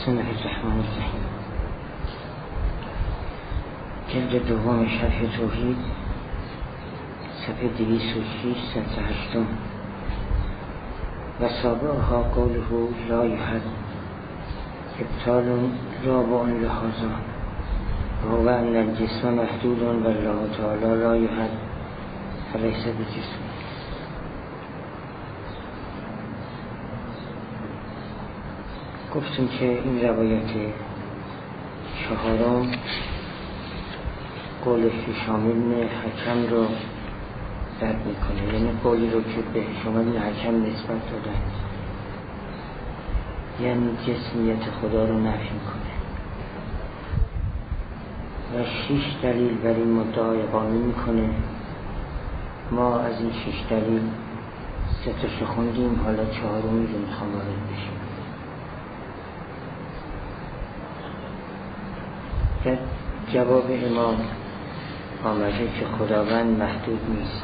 بسم الله الرحمن الرحیم. جلد دوم شرح توحید، صفحه 206 سطر 8. و سابقها قوله لا یحد ابطال رابع لهذا و هو ان الجسم محدود و الله تعالی لا یحد فلیس بجسم. گفتیم که این روایت چهارم قول شامل حکم رو رد میکنه، یعنی قولی رو که به شامل حکم نسبت دادن، یعنی جسمیت خدا رو نفی میکنه و 6 دلیل بر این مدعا اقامه میکنه. ما از این 6 دلیل 3 تاشو خوندیم، حالا 4می رو میخوام وارد بشیم. در جواب امام آمده که خداوند محدود نیست.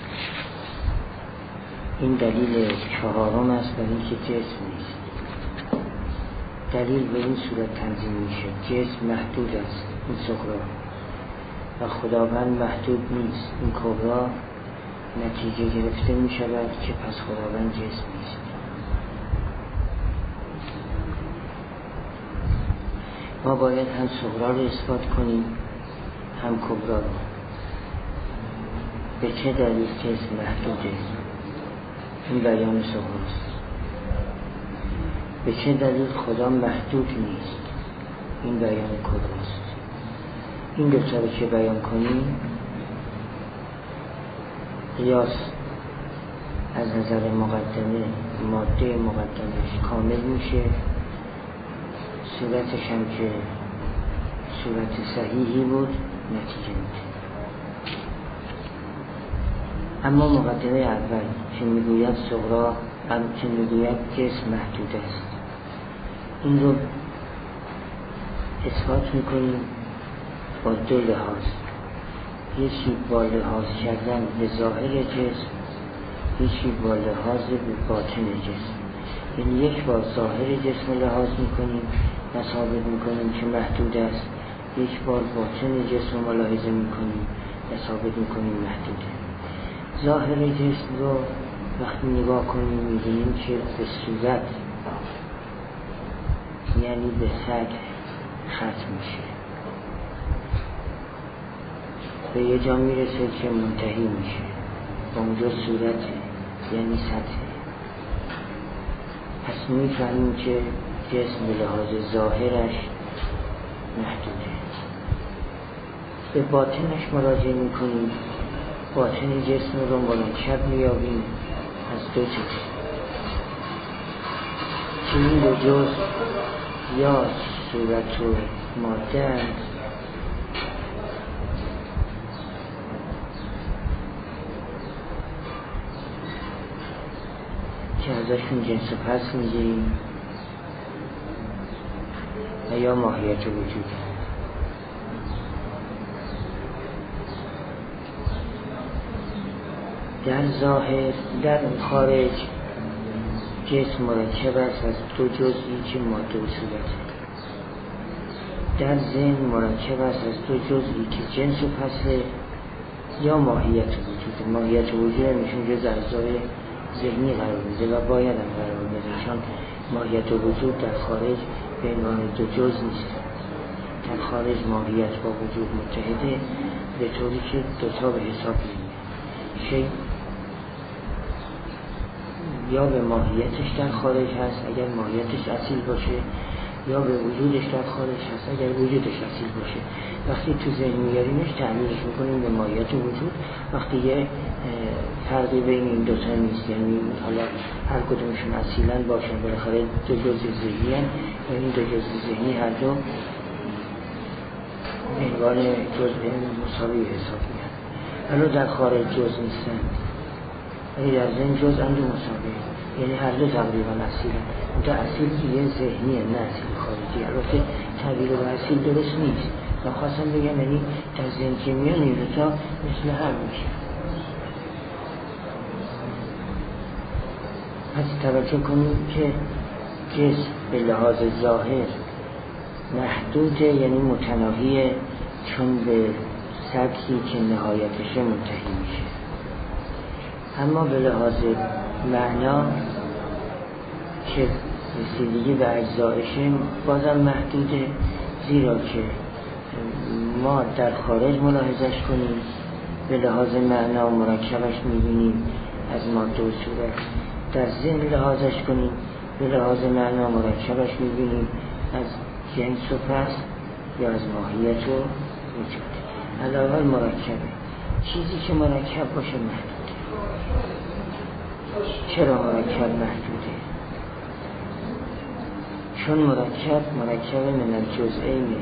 این دلیل 4 است بر اینکه جسم نیست. دلیل به این صورت تنظیم میشه: جسم محدود است، این صغرا، و خداوند محدود نیست، این کبرا. نتیجه گرفته میشود که پس خداوند جسم نیست. ما باید هم صغرا رو اثبات کنیم هم کبرا رو. به چه دلیل جسم محدوده؟ این بیان صغراست. به چه دلیل خدا محدود نیست؟ این بیان کبراست. این دوتا رو که بیان کنیم، قیاس از نظر مقدمه، ماده مقدمش کامل میشه، صورتش هم که صورت صحیحی بود نتیجه میده. اما مقدمه اول که میگوید صغرا، که میگوید جسم محدود است، این رو اثبات میکنیم با 2 لحاظ. یکی با لحاظ کردن به ظاهر جسم، یکی با لحاظ به باطن جسم. یعنی یک بار ظاهر جسم لحاظ میکنیم و ثابت میکنیم که محدود است، یک بار باطن جسم ملاحظه میکنیم و ثابت میکنیم محدوده. ظاهر جسم رو وقتی نگاه کنیم میبینیم که به صورت، یعنی به سطح ختم میشه، به یه جا میرسه که منتهی میشه، و اونجا صورت یعنی سطح. پس میفهمیم که جسم به لحاظ ظاهرش محدوده. به باطنش مراجعه میکنیم، باطن جسم رو مرکب میابیم از 2 جزء که این 2 جزء یا صورت و ماده اند که ازشون جنس و پس میگیریم، و یا ماهیت وجود. در ظاهر، در خارج جسم مرکب است از 2 جزئی که ماده و صورت. در ذهن مرکب است از 2 جزئی که جنس و پسه یا ماهیت وجود. ماهیت وجود میشون جز اجزای ذهنی قرار میده و باید هم قرار میده، چون ماهیت وجود در خارج به عنوان 2 جزء نیست. در خارج ماهیت با وجود متحده، به طوری که 2 تا به حساب میاد. شیء یا به ماهیتش در خارج هست اگر ماهیتش اصیل باشه، یا به وجودش در خارج هست اگر وجودش اصیل باشه. وقتی تو ذهن میاریمش تعمیرش میکنیم به ماهیت وجود. وقتی یه فرقی بین این 2 تا نیست، یعنی حالا هر کدومشون اصیلاً باشن، بالاخره 2 جزء ذهنی هستند و این 2 جزء ذهنی هر دو عنوان جزء مساوی حساب میاد. اما در خارج جزء نیستن، ولی در ذهن جزء هم 2 مساوی، یعنی هر دو تقریبا اصیلن. اون تا اصیل یه ذهنیه، نه اصیل خارجی. البته تعبیر به اصیل درست نیست. من خواستم بگم یعنی در ذهن که میان این 2 تا مثل هم میشه. پس توجه کنید که جسم به لحاظ ظاهر محدود یعنی متناهی، چون به سطحی که نهایتش منتهی میشه. اما به لحاظ معنا که رسیدگی به اجزایشه بازم محدوده، زیرا که ما در خارج ملاحظش کنیم به لحاظ معنا مرکبش میبینیم از ماده و صورت، در ذهن لحاظش کنیم به لحاظ معنا مرکبش میبینیم از جنس و فصل یا از ماهیت و وجود. علاوه مرکبه، چیزی که مرکب باشه محدوده. چرا مرکب محدوده؟ چون مرکب من الجزئین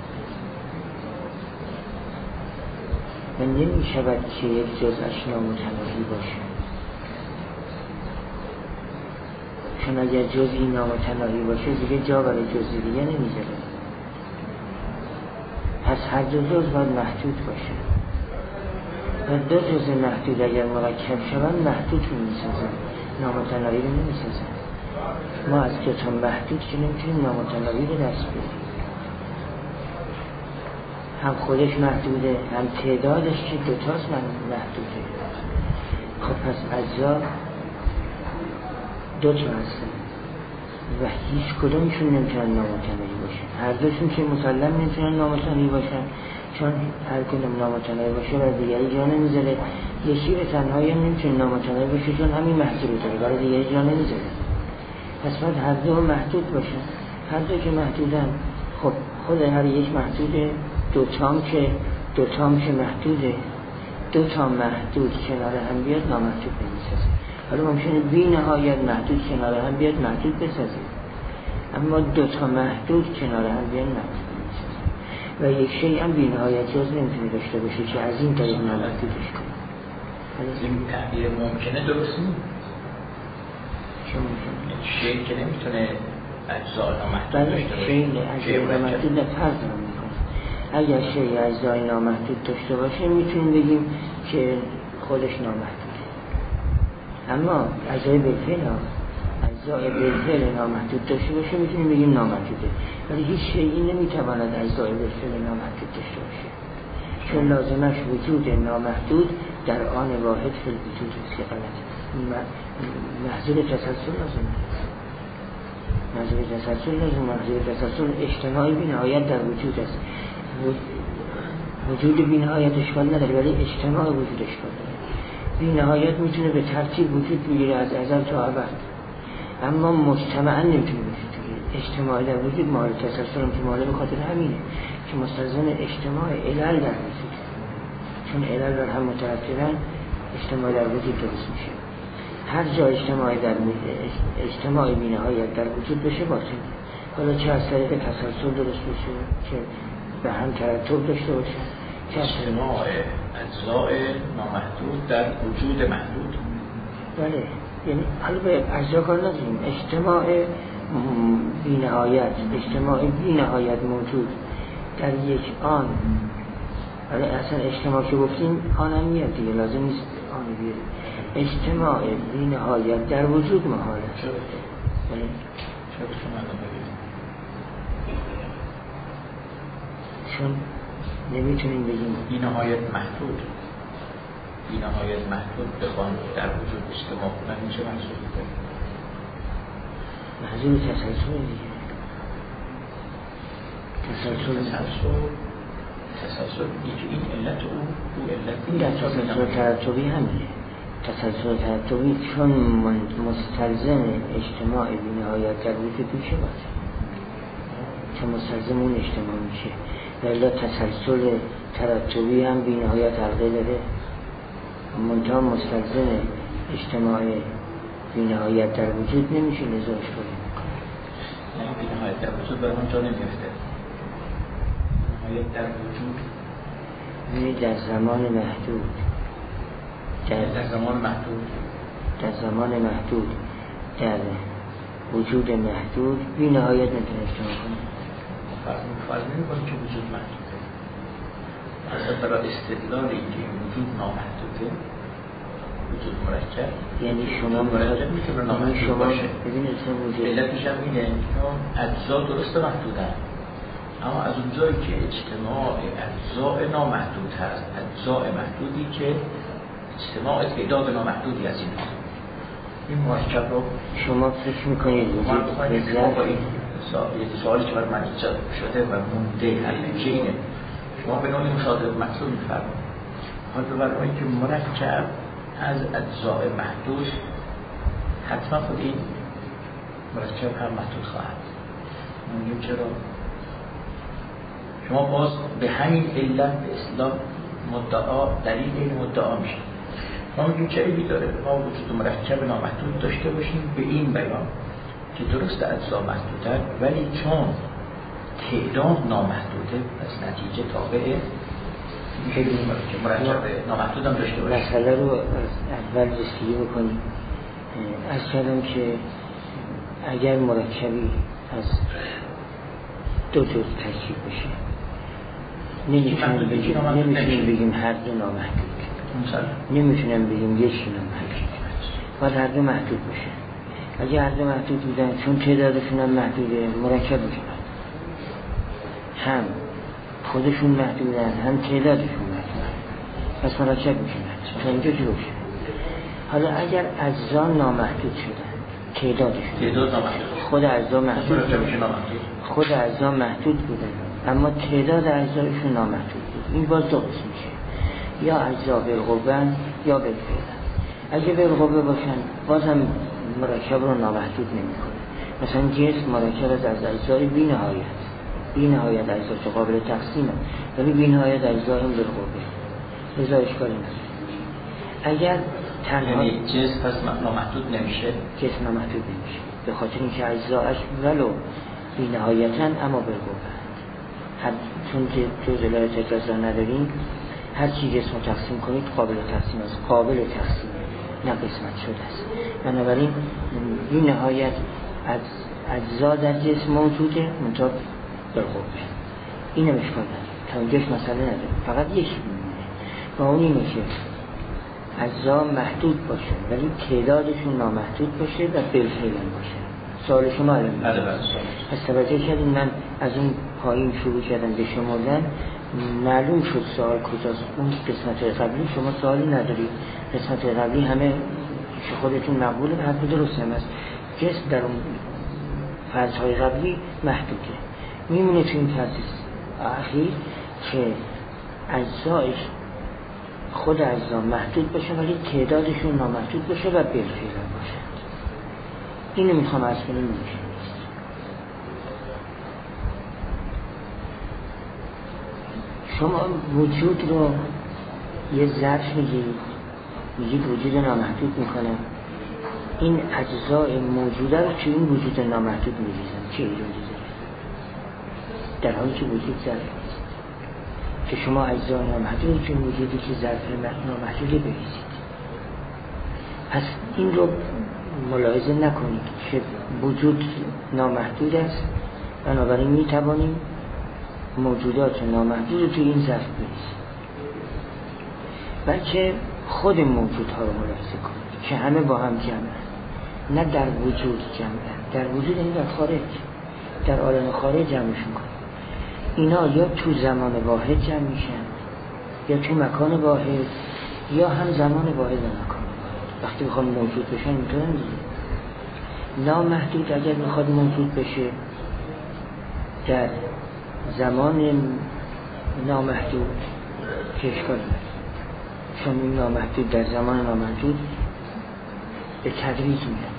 و نمی شود که یک جزءش نامتناهی باشه، چون اگر جزئی نامتناهی باشه دیگه جا برای جزئی دیگه نمیذاره. پس هر دو جزء باید محدود باشه و دو جزء محدود اگر مرکب شوند محدود رو میسازن، نامتناهی رو نمیسازن. ما از دو تا محدود که نمیتونیم نامتناهی رو دست بدیم، هم خودش محدوده هم تعدادش که دوتاست محدوده. خب پس اجزا دو تا هستن و هیچ کدومشون نمیتونن نامتناهی باشن. هر دوشون که مسلم نمیتونن نامتناهی باشن، چون هر کدوم نامتناهی باشه برای دیگری جا نمیذاره. یکی به تنهایی هم نمیتونه نامتناهی باشه چون همین محدود داره، برای دیگری جا نمیذاره. پس باید هر دو محدود باشن. هر دو که محدودن، خب خود هر یک محدوده، دوتام که محدوده، دوتا محدود کنار هم بیاد نامحدود نمیسازه. حالا ممکنه بی نهایت محدود کنار هم بیاد محدود بسازه، اما دوتا محدود کنار هم بیاد محدود نمیسازه. و یک شیء هم بی نهایت جز نمیتونه داشته باشه که از این طریق نامحدودش کنه. این تعبیر ممکنه درست نیست. چه ممکنه؟ شیء که نمیتونه اجزا نامحدود داشته باشه. شیء اجزا نامحدود نفرض نمیکنه. اگر شیء اجزای نامحدود داشته باشه میتونیم بگیم که خودش نامحدوده. اما اجزای بالفعل نامحدود داشته باشه میتونیم بگیم نامحدوده. ولی هیچ شیئی نمیتواند اجزای بالفعل نامحدود داشته باشه، چون لازمش وجود نامحدود در آن واحد فی الوجود است. غلط محضور تسلسل لازم محضور تسلسل اجتماعی بی نهایت در وجود است. وجود بی نهایت اشکال نداره، ولی اجتماع وجود اشکال داره. بی نهایت میتونه به ترتیب وجود بگیره از ازل تا ابد، اما مجتمعاً نمیتونه وجود بگیره. اجتماعی در وجود مال تسلسل هم که مال به خاطر همینه که مستلزم اجتماع علل در وجود، چون علل بر هم مترتبن اجتماع در وجود درست میشه. هر جا اجتماع بی نهایت در وجود بشه باطل، حالا چه از طریق تسلسل درست بشه که به هم ترتب داشته باشه، اجتماع اجزای نامحدود در وجود محدود. بله، یعنی حالا به اجزا کار نداریم، اجتماع بی نهایت موجود در یک آن. ولی اصلا اجتماع که گفتیم آن هم میاد دیگه، لازم نیست آن بیاره. اجتماع بی نهایت در وجود محاله. چرا چون نمیتونیم بگیم بی نهایت محدود بخوان در وجود اجتماع کنن میشه محضور کنن. محضور تسلسل دیگه. تسلسل این علت او علت این در تسلسل ترتبی همینه. تسلسل ترتبی چون مستلزم اجتماع بی نهایت در وجود میشه باشه، چون مستلزم اون اجتماع میشه. ولی تسلسل ترتبی هم بی نهایت حلقه داره، منتها مستلزم اجتماع بی نهایت در وجود نمیشه، نزاش کنیم. نه بی نهایت در وجود برمان جا نمیفته. نهایت در وجود در زمان محدود، در زمان محدود در وجود محدود بی نهایت نمیتونه اجتماع کنه. فرض نمی‌کنیم که وجود محدوده. اصلا برای استدلال اینکه وجود نامحدوده، وجود مرکب، یعنی شما مرکب میتونه نامحدود باشه. ببینید چه وجود علتش هم اینه که اجزا درست محدودن، اما از اونجایی که اجتماع اجزاء نامحدود هست، اجزاء محدودی که اجتماع تعداد نامحدودی از اینها، این مرکب رو شما فکر میکنید سوالی که برای من ایجاد شده و مونده حل که اینه، شما به نوعی مشاهده محصول می‌فرمایید حال برای که مرکب از اجزاء محدود حتما خود این مرکب هم محدود خواهد. میگیم چرا؟ شما باز به همین علت به اصطلاح مدعا دلیل این مدعا میشه. ما میگیم چه عیبی داره ما وجود مرکب نامحدود داشته باشیم به این بیان که درست اجزا محدودن ولی چون تعداد نامحدوده پس نتیجه تابع مرکب نامحدود هم داشته باشیم. مسئله رو اول رسیدگی بکنیم. از کردم که اگر مرکبی از دو جزء ترکیب بشه نمیتونیم بگیم هر دو نامحدود، نمیتونیم بگیم یکی نامحدود، باید هر دو محدود باشه. اگه هر دو محدود بودن چون تعدادشون هم محدوده مرکب میشن، هم خودشون محدودن هم تعدادشون محدودن پس مرکب میشن. تا اینجا جوش. حالا اگر اجزا نامحدود شدن تعداد خود اجزا محدود خود اجزا محدود بودن اما تعداد اجزایشون نامحدود بود، این باز دو قسم میشه، یا اجزا بالقوه یا بالفعل. اگه بالقوه باشن باز هم مرکب رو نامحدود نمیکنه. مثلا جسم مرکب از اجزای بی نهایت اجزا قابل تقسیمه ولی بی نهایت اجزا هم بالقوه، لذا اشکالی نداره. اگر یعنی جسم پس نامحدود نمیشه؟ جسم نامحدود نمیشه به خاطر اینکه اجزاش ولو بی نهایتن اما بالقوه. چون جزء لا تجزا نداریم هر چی جسم رو تقسیم کنید قابل تقسیم است، قابل تقسیم نه قسمت شده است. بنابراین بی نهایت از اجزا در جسم موجوده منطقه بالقوه. این هم اشکال نداره، تا اینجاش مسئله نداره. فقط یکی میمونه و اون اینه که اجزا محدود باشه ولی تعدادشون نامحدود باشه و بالفعل باشه. سوال شما الان پس توجه کردین من از اون پایین شروع کردم به شمردن، معلوم شد سوال کجاست. اون قسمت قبلی شما سوالی ندارید، قسمت قبلی همه که خودتون مقبوله حرف درست هم است. جسم در اون فرض‌های قبلی محدوده، میمونه تو این فرض اخیر که اجزایش خود اجزا محدود باشه ولی تعدادشون نامحدود باشه و بالفعل باشه. اینو میخوام از کنیم میشه. شما وجود رو یه ظرف میگید وجود نامحدود میکنه، این اجزای موجوده رو توی این وجود نامحدود میریزن. چه ایرادی داره؟ در حالی که وجود ظرف نیست که شما اجزای نامحدود توی وجودی که ظرف نامحدوده بریزید. پس این رو ملاحظه نکنید که وجود نامحدود است، بنابراین میتوانیم موجودات نامحدود رو توی این ظرف بریزیم. بلکه خود موجودها رو ملاحظه کنید که همه با هم جمعن، نه در وجود جمعن. در وجود این در خارج، در عالم خارج جمعشون کنید. اینا یا تو زمان واحد جمع میشن یا تو مکان واحد یا هم زمان واحد و مکان واحد. وقتی بخواد موجود بشن میتونن دیگه. نامحدود اگر میخواد موجود بشه در زمان نامحدود که اشکال نداره، چون این نامحدود در زمان نامحدود به تدریج میاد،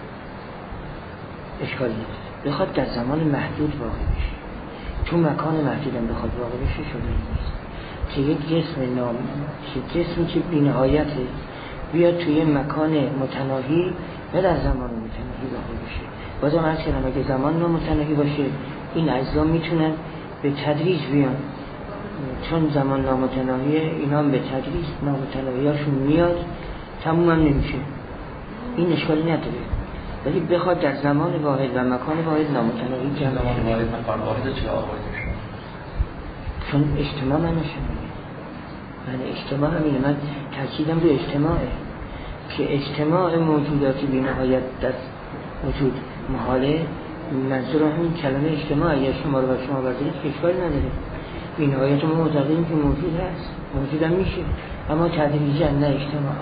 اشکال نداره. بخواد در زمان محدود واقع بشه تو مکان محدود هم بخواد واقع بشه شده نیست که یک جسمی که بی نهایته بیاد توی مکان متناهی و در زمان متناهی واقع بشه. بازم عرض کردم اگه زمان نامتناهی باشه این اجزا میتونن به تدریج بیان، چون زمان نامتناهیه اینا هم به تدریج نامتناهیاشون میاد، تموم هم نمیشه. این اشکالی نداره. ولی بخواد در زمان واحد و مکان واحد نامتناهی جمع واحد مکان واحد چه آواده شد؟ چون اجتماع من نشونه. من اجتماع همینه، من تاکیدم رو اجتماعه که اجتماع موجوداتی بی نهایت در وجود محاله منظور همین کلمه اجتماع اگر شما رو بر شما بردارید که اشکالی نداره. بینهایت ما معتقدیم که موجود هست، موجود هم میشه، اما تدریجا نه اجتماع.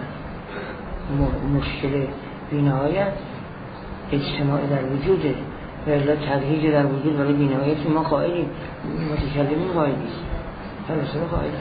مشکل بینهایت اجتماع در وجوده و الا تدریج در وجود برای بینهایت ما قائلیم، متکلمین قائل نیست، فلسفه قائلیم.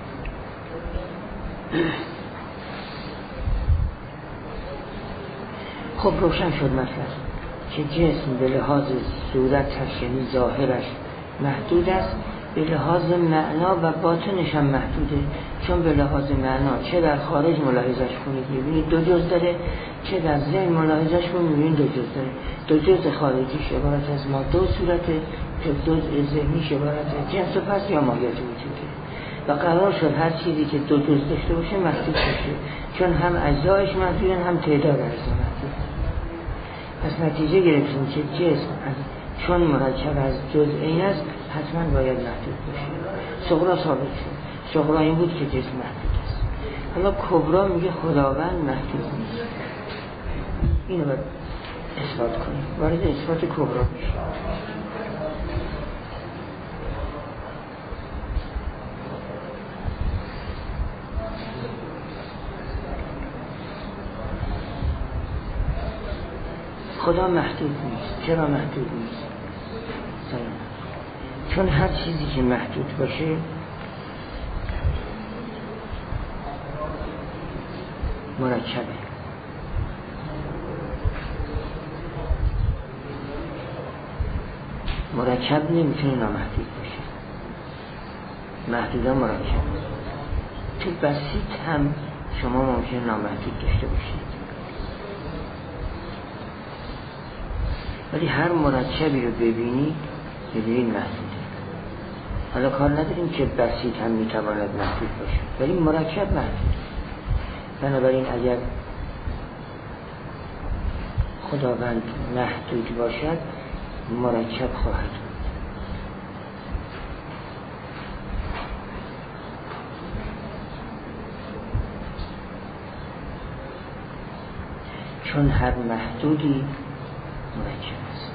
خب روشن شد مثلا که جسم به لحاظ صورتش یعنی ظاهرش محدود است، به لحاظ معنا و باطنش هم محدوده. چون به لحاظ معنا چه در خارج ملاحظش کنید میبینید دو جز داره، چه در ذهن ملاحظش کنید میبینید دو جز داره. دو جز خارجیش عبارت از ماده و صورته، جز ذهنیش عبارت از جنس و پس یا ماهیت وجوده. و قرار شد هر چیزی که دو جز داشته باشه محدود باشه، چون هم اجزایش محدودن هم تعداد اجزا محدود. پس نتیجه گرفتیم که جسم چون مرکب از جزئین است حتما باید محدود باشه. صغرا ثابت شد. صغرا این بود که جسم محدود است. حالا کبرا میگه خداوند محدود نیست. اینو باید اثبات کنیم. وارد اثبات کبرا میشه. خدا محدود نیست. چرا محدود نیست؟ چون هر چیزی که محدود باشه مرکبه. مرکب نمیتونه نامحدود باشه. محدودا مرکب. تو بسیط هم شما ممکنه نامحدود داشته باشید، ولی هر مرکبی رو ببینید محدوده. حالا کار نداریم که بسیط هم میتواند محدود باشه، ولی مرکب محدود. بنابراین اگر خداوند محدود باشد مرکب خواهد بود. چون هر محدودی مرکب است.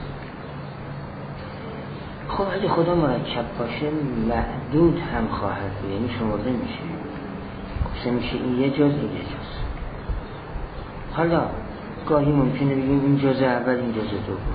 خب اگه خدا مرکب باشه معدود هم خواهد بود، یعنی شمرده میشه، گفته میشه این یه جز این یه جز. حالا گاهی ممکنه بگیم این جز اول این جز دوم.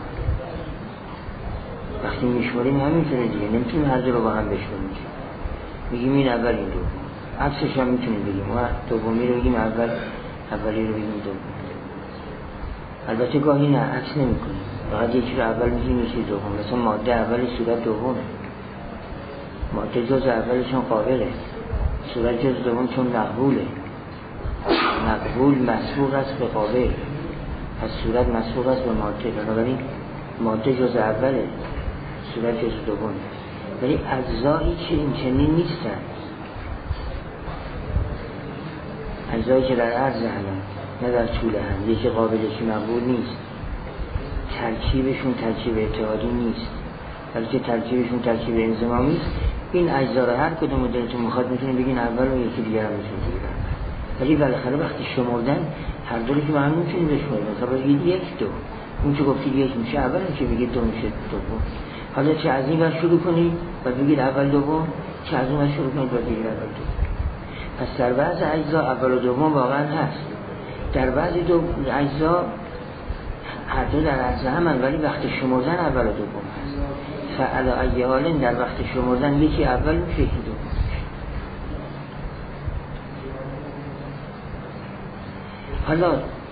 وقتی میشماریم همینطوره دیگه، نمیتونیم هر دو رو با هم بشماریم. میگیم این اول این دوم، عکسش هم میتونیم بگیم و دومی رو بگیم اول، اولی رو بگیم دوم. البته گاهی نه عکس نمی کنیم، فقط یکی رو اول میگیم یکی دوم. مثلا ماده اول صورت دومه، ماده جز اول چون قابله، صورت جز دوم چون مقبوله. مقبول مسبوق است به قابل، پس صورت مسبوق است به ماده. بنابراین ماده جز اوله، صورت جز دومه. ولی اجزایی که این چنین نیستن، اجزایی که در عرض هستند نه در طول هم، یکی قابل یکی مقبول نیست، ترکیبشون ترکیب اتحادی نیست، بلکه ترکیبشون ترکیب انضمامی است. این اجزا را هر کدوم دلتون میخواد میتونه بگین اول و یکی دیگر هم میتونه بگین. ولی بالاخره وقتی شمردن هر دوری که با هم میتونید بشمارید. مثلا بگید یک دو، اون که گفتید یک میشه اول، اون که بگید دو میشه دوم. حالا چه از این ور شروع کنید و بگید اول دوم، چه از اون ور شروع کنید و بگید اول دوم. پس در بعض اجزا اول و دوم واقعا هست، در بعضی دو اجزا هر دو در عرض همن، ولی وقت شمردن اول و دوم هست. فعلا ایهالین در وقت شمردن یکی اول میشه یکی دوم میشه. حالا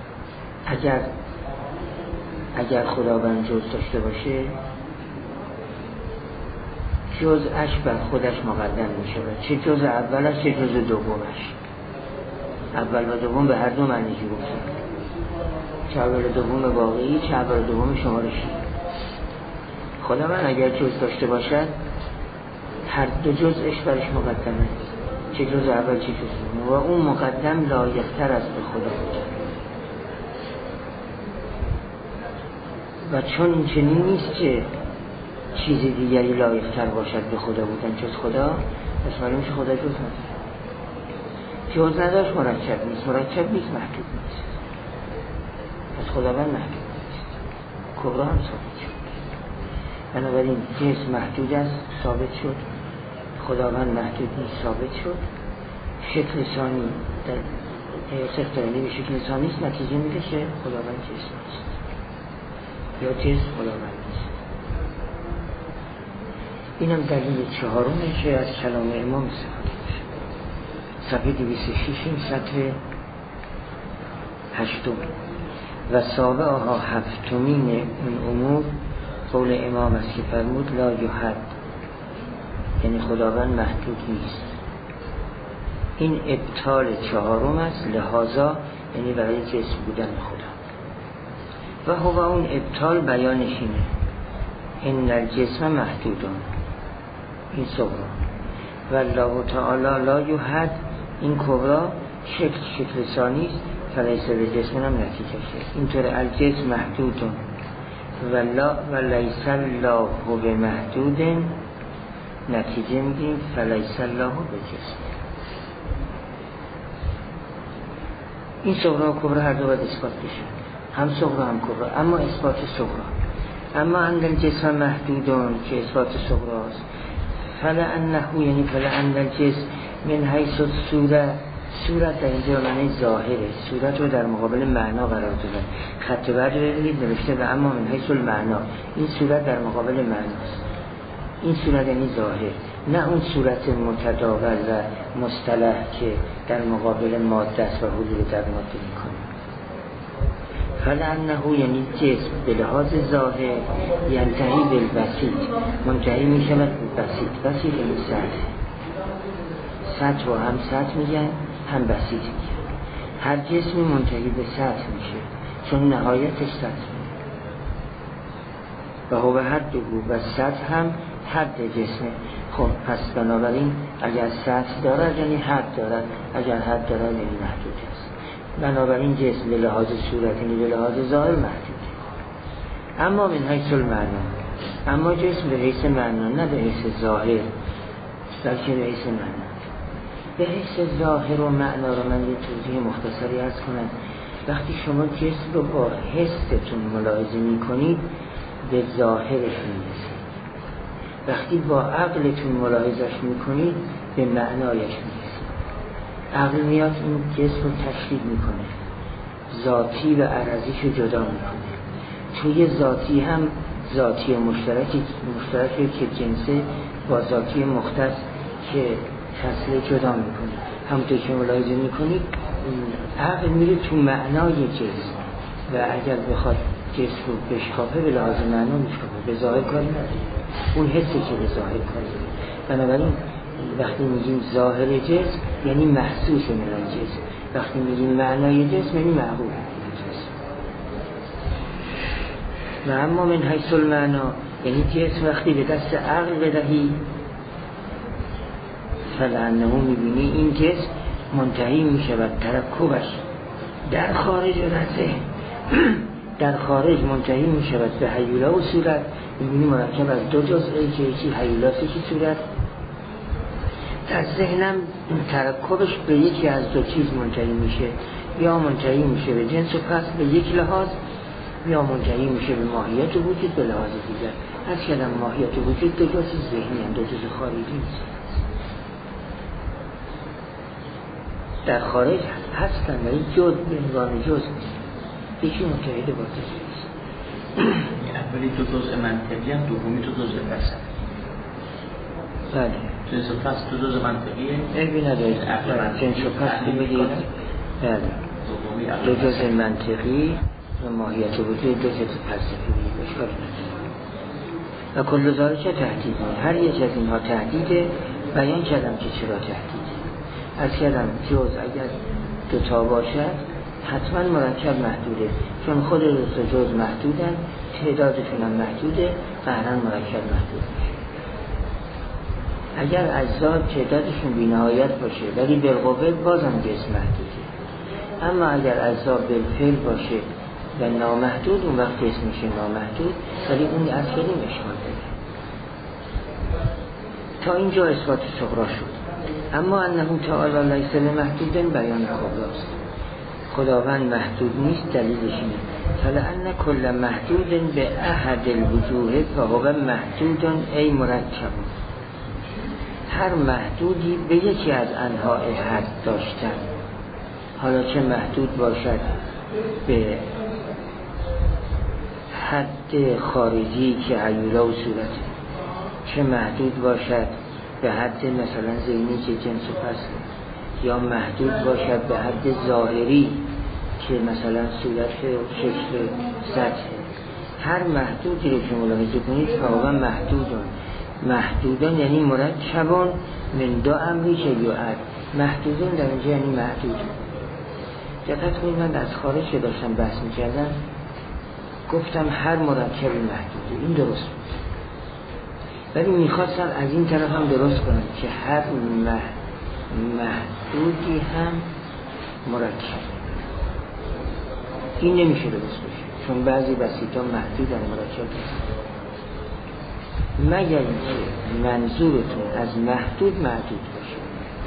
اگر خداوند جز داشته باشه جزءش بر خودش مقدم میشه، چه جز اولش چه جز دومش. اول و دوم به هر دو معنی که گفتم، چه اول و دوم واقعی چه اول و دوم شمارشی. خداوند اگر جز داشته باشد هر دو جزءش برش مقدمه، چه جز اول چه جز دوم، و اون مقدم لایق‌تر است به خدا بودن. و چون این چنین نیست که چیز دیگری لایق‌تر باشد به خدا بودن جز خدا، پس معلوم میشه خدا جز نداره. جز نداشت مرکب نیست، مرکب نیست محدود نیست، پس خداوند محدود نیست. کبرا هم ثابت شد. بنابراین جسم محدود است ثابت شد، خداوند محدود نیست ثابت شد. شکل ثانی در اختیاری به شکل ثانی است، نتیجه میده که خداوند جسم نیست یا جسم خداوند نیست. اینم دلیل چهارمه که از کلام امام استفاده میشه. صفحه 206 سطر 8 و سابقها هفتمین این امور قول امام است که فرمود لا یحد، یعنی خداوند محدود نیست. این ابطال چهارم است، لحاظا یعنی برای جسم بودن خدا. و هو اون ابطال بیانش اینه ان الجسم محدودان، این صغرا، و الله تعالی لا یحد، این کبرا شکل ثانی است، فلیس به جسم هم نتیجه شد. اینطور الجسم محدودان و لیس الله به محدود، نتیجه میگیم فلیس الله به جسم. این صغرا و کبرا هر دو باید اثبات بشه، هم صغرا هم کبرا، اما اثبات صغرا. اما اندل جسم محدودان که اثبات صغرا است، فلعنه یعنی فلعن الجسم من حیث صورت در اینجا معنی ظاهره، صورت رو در مقابل معنا قرار دادن. خط بعد ببینید نوشته و اما من حیث المعنا، این صورت در مقابل معناست. این صورت یعنی ظاهر، نه اون صورت متداول و مصطلح که در مقابل ماده است و حضور در ماده میکنه. فلعنه یعنی جسم به لحاظ ظاهر ینتهی بالبسیط، منتهی میشه به بسیط یعنی سطح و هم سطح میگن هم بسیط میگن. هر جسمی منتهی به سطح میشه چون نهایتش سطح و هو حد و سطح هم حد جسمه. خب پس بنابراین اگر سطح دارد یعنی حد دارد، اگر حد دارد یعنی محدود است. بنابراین جسم به لحاظ صورت یعنی به لحاظ ظاهر محدود. اما من حیث المعنا، اما جسم به حیث معنا، نه به حیث ظاهر بلکه به حیث معنا. به حیث ظاهر و معنا رو من یه توضیح مختصری عرض کنم. وقتی شما جسم رو با حستون ملاحظه می کنید به ظاهرش میرسید، وقتی با عقلتون ملاحظهش می کنید به معنایش میرسید. عقل میاد این جسم رو تشریح میکنه، ذاتی و عرضیش رو جدا میکنه. توی ذاتی هم ذاتی مشترکی که جنسه با ذاتی مختص که فصله جدا میکنه. همونطور که ملاحظه میکنید عقل میره تو معنای جسم و اگر بخواد جسم رو بشکافه به لحاظ معنا میشکافه، به ظاهر کاری نداره. اون حسی که به ظاهر کاری داره. بنابراین وقتی میگیم ظاهر جسم یعنی محسوس من جسم، وقتی میگیم معنای جسم یعنی معقول جسم. و اما من حیث المعنا یعنی جسم وقتی به دست عقل بدهی فلعنه میبینی این جسم منتهی میشه و ترکبش در خارج رزه در خارج منتهی میشه به هیولا و صورت. میبینی مرکب از دو جزء که یکی هیولاست یکی صورت. در ذهنم ترکبش به یکی از دو چیز منتهی میشه، یا منتهی میشه به جنس و پس به یک لحاظ، یا منتهی میشه به ماهیت وجود به لحاظ دیگر. از کلم ماهیت وجود دو جز ذهنی هم، دو جز خارجی نیست. در خارج هستن ولی جز به عنوان جز نیست، یکی متحد با جز نیست. اولی تو جزء منطقی هم، دومی تو جزء فلسفی. بله جنس و پس تو جزء منطقیه؟ عیبی ندارید. جنس و پس بگید بله دو جزء منطقی و ماهیت وجود دو جزء فلسفی بگید اشکال نداره. و کل ذالک تهدید، هر یک از اینها تهدیده. بیان کردم که چرا تهدیده. از کردم جز اگر دوتا باشد حتما مرکب محدوده، چون خود جز محدودن، تعدادشون هم محدوده، قهرن مرکب محدود میشه. اگر اجزا تعدادشون بی‌نهایت باشه ولی بالقوه بازم جسم محدوده. اما اگر اجزا بالفعل باشه و نامحدود اون وقت جسم میشه نامحدود، ولی اون از کردیم اشکال داره. تا اینجا اثبات صغرا شد. اما انه تعالی لیس بمحدود بیان کبراست. خداوند محدود نیست، دلیلش اینه فلأن کل محدود به احد الوجوه فهو محدود ای مرکب. هر محدودی به یکی از انواع حد داشتن، حالا چه محدود باشد به حد خارجی که عیولا و صورته، چه محدود باشد به حد مثلا ذهنی که جنس و فصل، یا محدود باشد به حد ظاهری که مثلا صورت و شکل سطح. هر محدودی رو که ملاحظه کنید فهو محدودان یعنی مرکبان من دو امری که یعد. محدودان در اینجا یعنی محدود. دقت کنید من از خارج که داشتم بحث می‌کردم گفتم هر مرکبی محدوده، این درست بود، ولی میخواستم از این طرف هم درست کنم که هر محدودی هم مرکب. این نمیشه درست بشه، چون بعضی بسیطا محدودن مرکب نیست، مگر اینکه منظورتون از محدود باشه.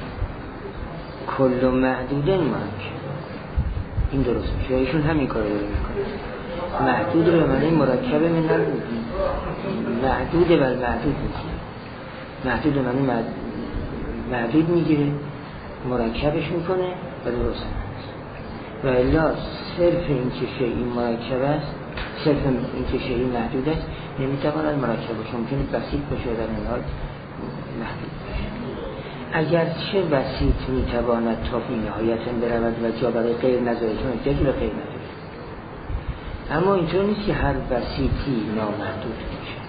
کل محدودن مرکب، این درست میشه. ایشون همین کار رو میکنه. محدود رو به معنی مرکب من نبود، محدود و محدود میگیره. محدود به معنی محدود میگیره، مرکبش میکنه و درست هست. و الا صرف این که شیئی مرکب است، صرف این که شیئی محدود است نمیتواند مرکب باشه. ممکنه بسیط باشه در این حال محدود باشه. اگرچه بسیط میتواند تا بی نهایت برود و جا برای غیر نذاره، چون احتیاجی به غیر نداره، اما اینطور نیست که هر بسیطی نامحدود میشه.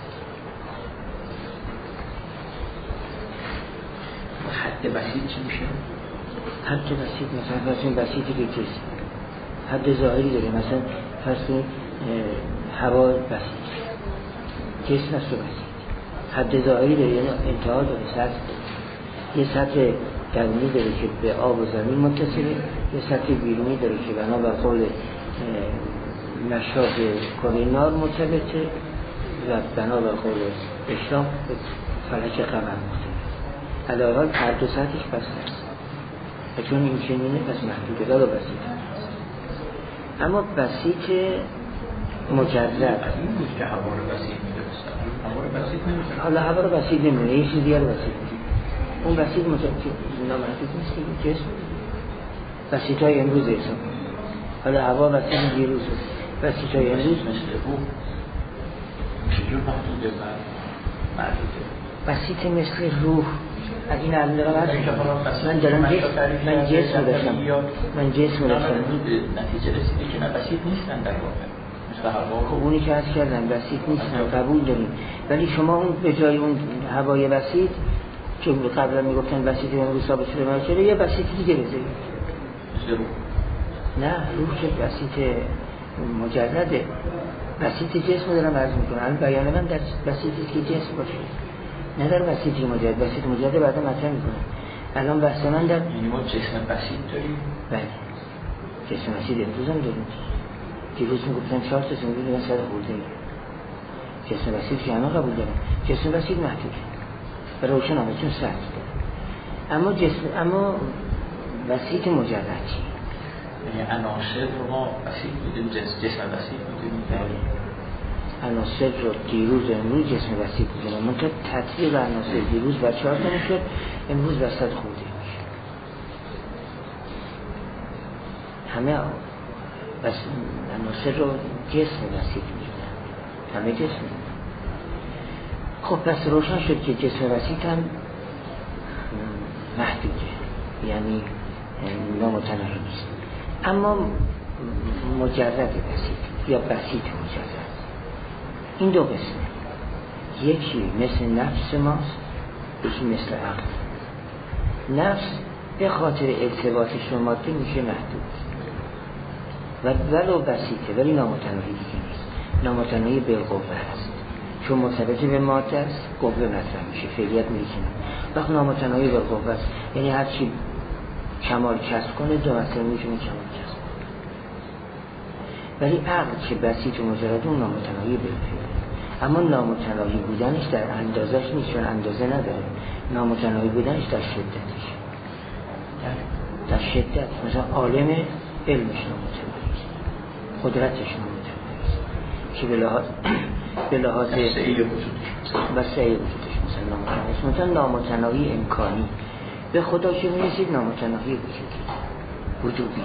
حد بسیط چی میشه؟ حد بسیط مثلا فرض بسیطی که جسم حد ظاهری داره، مثلا فرض هوا بسیط، جسم است و بسیط، حد ظاهری داره یعنی انتها داره، سطح داره. یه سطح درونی داره که به آب و زمین متصله، یه سطح بیرونی داره که بنابر قول نشاط کره نار مرتبطه و بنابر قول اشراق به فلک قمر مرتبطه. علاوه حال هر دو سطحش بسته است و چون این چنینه پس محدوده دار و بسیط است. اما بسیط مجرد این بود که هوا رو بسیط میدونستن، هوا رو بسیط نمیدونستن. حالا هوا رو بسیط نمیدونه، یه چیز دیگر رو بسیط میدونه. اون بسیط مجرد نامحدود نیست که جسم بسیط های امروز حساب. حالا هوا بسیط دیروز بسیط های امروز مثل روح چجور محدوده و محدوده؟ بسیط مثل روح از این علمه من دارم من جسم داشتم نتیجه رسیده که نه بسیط نیستن در واقع مثل هوا. خب اونی که عرض کردم بسیط نیستن، قبول داریم، ولی شما اون به جای اون هوای بسیط که قبلا میگفتن بسیط امروز ثابت شده یه بسیط دیگه بذارید مثل روح. نه روح که بسیط مجرده، بسیط جسم دارم عرض میکنم. الان بیان من در بسیطی که جسم باشه، نه در بسیطی مجرد. بسیط مجرد بعدا مطرح میکنم. الان بحث من در یعنی ما جسم بسیط داریم؟ بله جسم بسیط امروز هم داریم. دیروز میگفتن 4 تا میگفتن من 100 خورده ایم. جسم بسیط که همه قبول دارم. جسم بسیط محدوده و روشن آمد چون سطح داره. اما بسیط مجرد چی؟ یعنی عناصر رو ما بسیط بودیم، جسم بسیط بودیم. عناصر رو دیروز و امروز جسم بسیط بودیم، منطقه تطبیق عناصر دیروز بر 4 تا میشد، امروز بر 100 خورده میشه. همه بس عناصر رو جسم بسیط میشدن، همه جسم. خب پس روشن شد که جسم بسیط هم محدوده، یعنی نامتناهی نیست. اما مجرد بسیط یا بسیط مجرد این دو قسمه، یکی مثل نفس ماست، یکی مثل عقل. نفس به خاطر ارتباطش با ماده میشه محدود و ولو بسیطه ولی نامتناهی دیگه نیست. نامتناهی به قوه هست، چون مرتبط به ماده است قوه مطرح میشه، فعلیت میکنه. وقت نامتناهی به قوه است یعنی هرچی کمال کسب کنه دو مثلا میتونه کمال کسب کنه. ولی عقل که بسیط و مجرد اون نامتناهی به فعلیت، اما نامتناهی بودنش در اندازش نیست، چون اندازه نداره. نامتناهی بودنش در شدتش، در شدت. مثلا عالم علمش نامتناهی است، قدرتش نامتناهی که به لحاظ وسعی وجودش مثلا نامتناهی، مثلا نامتناهی امکانی به خدا چه میرسید؟ نامتناهی وجودی.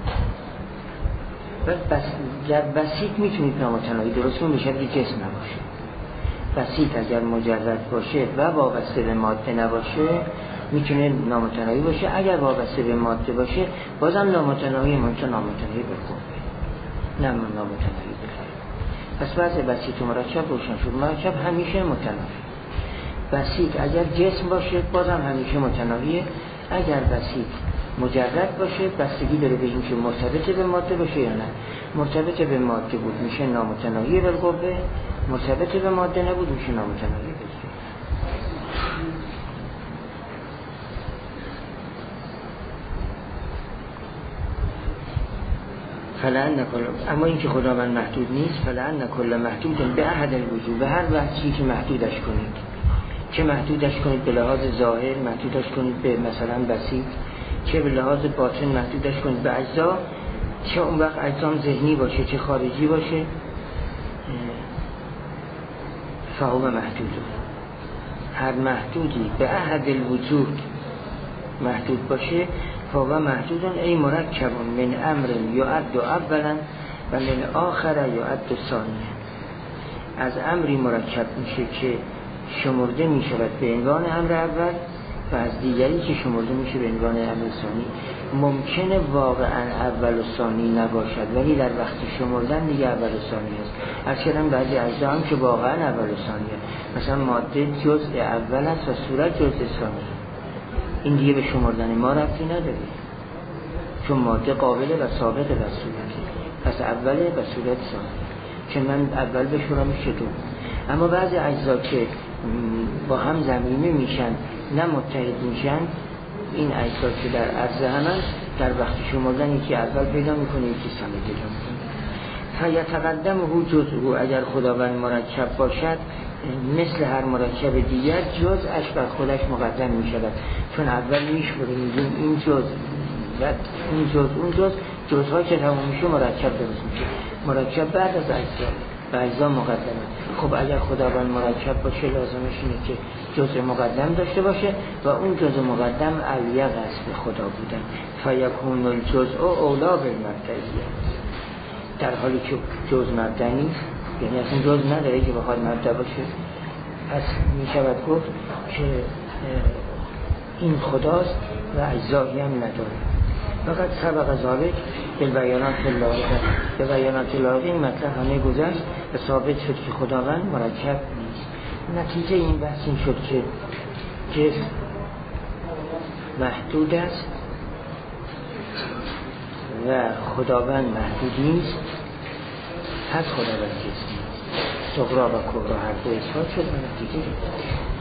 در بسیط میتونید نامتناهی درست کنید به شکل جسم نباشه. بسیط اگر مجرد باشه و وابسته به ماده نباشه میتونه نامتناهی باشه. اگر وابسته به ماده باشه بازم نامتناهی منتها نامتناهی بکنه، نه نامتناهی بکنه. پس وضع بسیط و مرکب روشن شد. مرکب همیشه متناهی. بسیط اگر جسم باشه بازم همیشه متناهیه. اگر بسیط مجرد باشه بستگی داره به اینکه مرتبط به ماده باشه یا نه. مرتبط به ماده بود میشه نامتناهی بالقوه، مرتبط به ماده نبود میشه نامتناهی بالقوه. فلان نکل، اما این که خداوند محدود نیست. فلان نکل محدود به احد الوجوه، به هر وجهی که محدودش کنید، چه محدودش کنید به لحاظ ظاهر، محدودش کنید به مثلا بسیط، چه به لحاظ باطن محدودش کنید به اجزا، چه اون وقت اجزام ذهنی باشه چه خارجی باشه، فهو محدود. هر محدودی به احد الوجود محدود باشه فهو محدود ای مرکب من امر یعد اولا و من آخر یعد ثانیه. از امری مرکب میشه که شمرده میشود به عنوان امر اول و از دیگری که شمرده میشه به عنوان امر ثانی. ممکنه واقعا اول و ثانی نباشد ولی در وقت شمردن دیگه اول و ثانی است. اکثرا بعضی اجزا هم که واقعا اول و ثانی است، مثلا ماده جزء اول است و صورت جزء ثانی. این دیگه به شمردن ما ربطی نداره چون ماده قابله و ثابته و صورتی، پس اوله و صورت ثانی. که من اول بشورم چطور؟ اما بعضی اجزا که با هم ضمیمه میشن نه متحد میشن، این اجزا که در عرض همن در وقت شمردن یکی اول پیدا میکنه یکی ثانی پیدا میکنه. فیتقدم هو جزء، اگر خداوند مرکب باشد مثل هر مرکب دیگر جزءش بر خودش مقدم میشود، چون اول میشوره میگیم این جزء و این جزء اون جزءها که تمام میشه مرکب درست میشه. مرکب بعد از اجزا و اجزا مقدمه. خب اگر خداوند مرکب باشه لازمش اینه که جزء مقدم داشته باشه و اون جزء مقدم الیق است به خدا بودن. فیکون الجزء اولا بالمبدئیه، در حالی که جزء مبدأ نیست، یعنی اصلا جزء نداره که بخواد مبدأ باشه. پس میشود گفت که این خداست و اجزایی هم نداره. فقط سبق ذالک به بیانات لاحقه، به بیانات لاحقه این مطلب همه گذشت و ثابت شد که خداوند مرکب نیست. نتیجه این بحث این شد که جسم محدود است و خداوند محدود نیست. پس خداوند جسم نیست. صغرا و کبرا هر دو اثبات شد و نتیجه